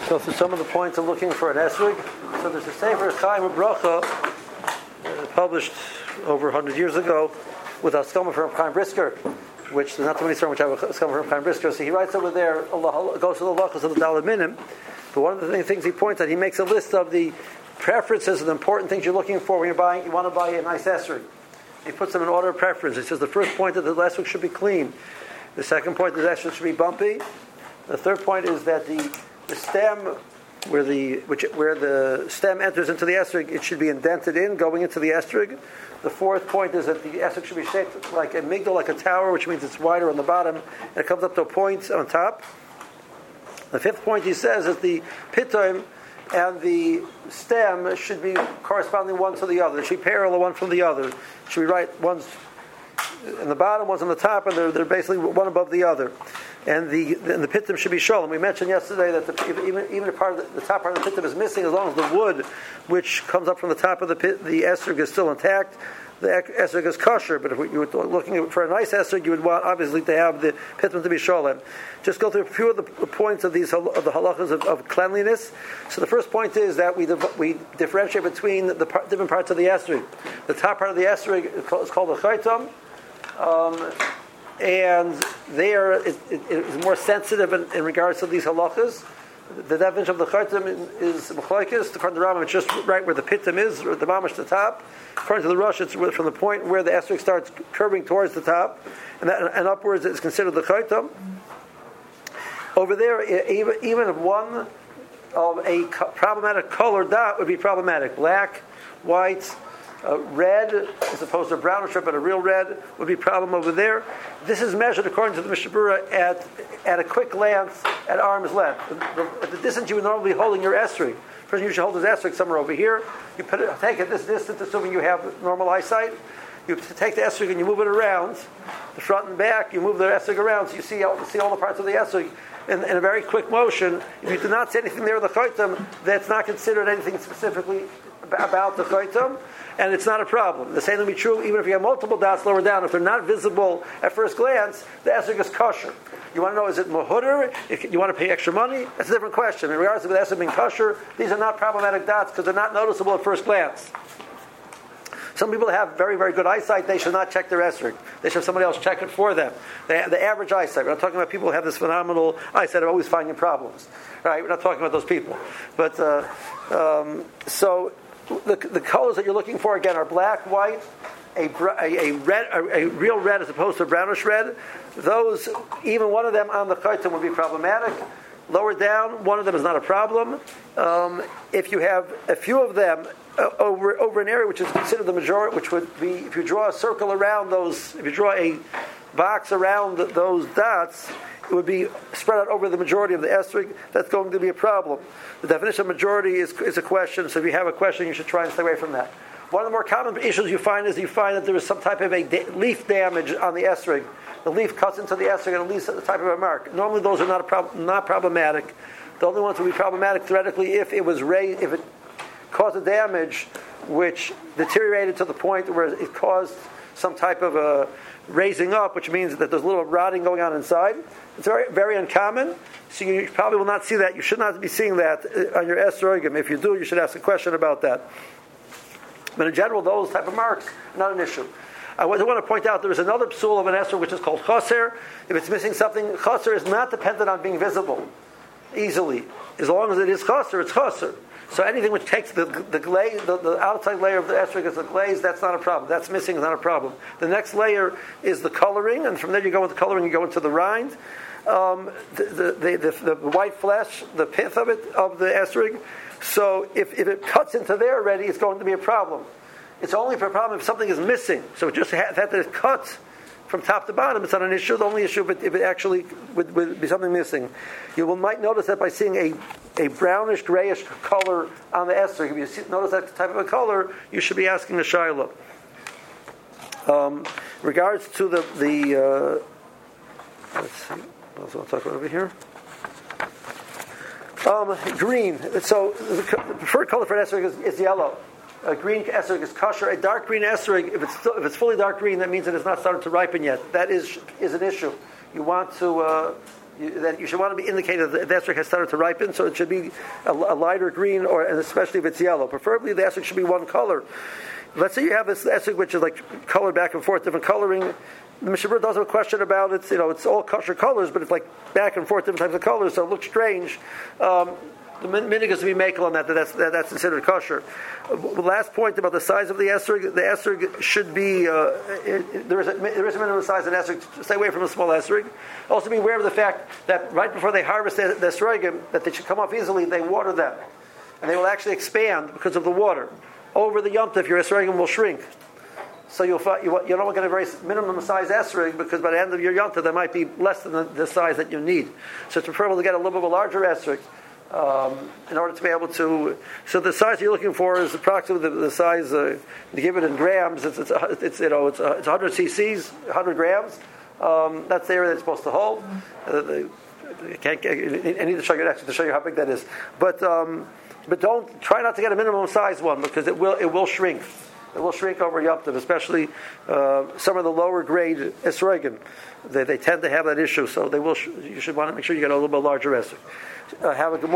Go through some of the points of looking for an esrog. So there's a Sefer Chaim Bracha, published over 100 years ago, with a skama from Chaim Brisker, which there's not too many songs which have a skama from Chaim Brisker. So he writes over there, goes to the halachos of the Daled Minim. But one of the things he points out, he makes a list of the preferences and the important things you're looking for when you're buying. You want to buy a nice esrog. He puts them in order of preference. He says the first point that the esrog should be clean. The second point that the esrog should be bumpy. The third point is that the stem, where the stem enters into the esrog, it should be indented in, going into the esrog. The fourth point is that the esrog should be shaped like a migdal, like a tower, which means it's wider on the bottom, and it comes up to a point on top. The fifth point he says is the pitoim and the stem should be corresponding one to the other. They should be parallel one from the other. Should be right, one's in the bottom, one's on the top, and they're basically one above the other. And the pitim should be shalom. We mentioned yesterday that even if the top part of the pitim is missing, as long as the wood which comes up from the top of the esrog is still intact, the esrog is kosher. But if you were looking for a nice esrog, you would want obviously to have the pitim to be shalom. Just go through a few of the points of the halachas of cleanliness. So the first point is that we differentiate between the different parts of the esrog. The top part of the esrog is called the chaitam. And there it is more sensitive in regards to these halachas. The definition of the chaitam is machlokes. According to the Rambam, it's just right where the pitim is, or the mamash, the top. According to the Rosh, it's from the point where the esrog starts curving towards the top, and upwards is considered the chaitam. Over there, even if one of a problematic color dot would be problematic, black, white, red, as opposed to brownish, but a real red would be a problem over there. This is measured according to the Mishnah Berurah at a quick glance at arm's length. The distance you would normally be holding your esrog. First, you should hold his esrog somewhere over here. You take it this distance, assuming you have normal eyesight. You take the esrog and you move it around, the front and back. You move the esrog around, so you see all the parts of the esrog in a very quick motion. If you do not see anything there with the chaitam, that's not considered anything specifically about the chaitam, and it's not a problem. The same will be true even if you have multiple dots lower down. If they're not visible at first glance, the esrog is kosher. You want to know, is it mahuder? If you want to pay extra money, that's a different question. In regards to the esrog being kosher, these are not problematic dots because they're not noticeable at first glance. Some people have very, very good eyesight. They should not check their esrog. They should have somebody else check it for them. The average eyesight. We're not talking about people who have this phenomenal eyesight are always finding problems. Right? We're not talking about those people. But so the colors that you're looking for again are black, white, a red, a real red as opposed to a brownish red. Those, even one of them on the chaitam would be problematic. Lower down, one of them is not a problem. If you have a few of them over an area which is considered the majority, which would be, if you draw a circle around those, if you draw a box around those dots, it would be spread out over the majority of the esrog. That's going to be a problem. The definition of majority is a question, so if you have a question, you should try and stay away from that. One of the more common issues you find is that there is some type of a leaf damage on the esrog. The leaf cuts into the esrog and it leaves a type of a mark. Normally those are not problematic. The only ones would be problematic theoretically if it caused a damage which deteriorated to the point where it caused some type of a raising up, which means that there's a little rotting going on inside. It's very, very uncommon, so you probably will not see that. You should not be seeing that on your esrogim. If you do, you should ask a question about that. But in general, those type of marks are not an issue. I want to point out there is another psul of an esrog which is called chaser. If it's missing something, chaser is not dependent on being visible easily. As long as it is chaser, it's chaser. So anything which takes the glaze, the outside layer of the esrog is the glaze, that's not a problem. That's missing is not a problem. The next layer is the coloring, and from there you go into coloring, you go into the rind. The white flesh, the pith of the esrog. So if it cuts into there already, it's going to be a problem. It's only for a problem if something is missing. So just the fact that it cuts from top to bottom, it's not an issue. The only issue if it actually would be something missing. You might notice that by seeing a brownish, grayish color on the esrog. If you notice that type of a color, you should be asking a shayla. Regards to the let's see, what else I'll talk about over here. Green. So the preferred color for an esrog is yellow. A green esrog is kosher. A dark green esrog, if it's fully dark green, that means that it's not started to ripen yet. That is an issue. You want to then you should want to be indicated that the esrog has started to ripen, so it should be a lighter green, and especially if it's yellow. Preferably the esrog should be one color. Let's say you have this esrog which is like colored back and forth, different coloring. The Mishnah Berurah doesn't have a question about it. It's all kosher colors, but it's like back and forth, different types of colors, so it looks strange. The minig is to be makel on that's considered kosher. The last point about the size of the esrog should be there is a minimum size of an esrog. Stay away from a small esrog. Also be aware of the fact that right before they harvest the esrogim, that they should come off easily, they water them, and they will actually expand because of the water. Over the Yom Tov, your esrogim will shrink. So you're not going to get a very minimum size esrog, because by the end of your Yom Tov, there might be less than the size that you need. So it's preferable to get a little bit of a larger esrog. In order to be able to, so the size you're looking for is approximately the size. To give it in grams, it's 100 cc's, 100 grams. That's the area that's supposed to hold. I need to show you how big that is. But don't try not to get a minimum size one, because it will shrink. It will shrink over Yom Tov, especially some of the lower grade esrogim. They tend to have that issue, so they will. You should want to make sure you get a little bit larger esrog. Have a good morning.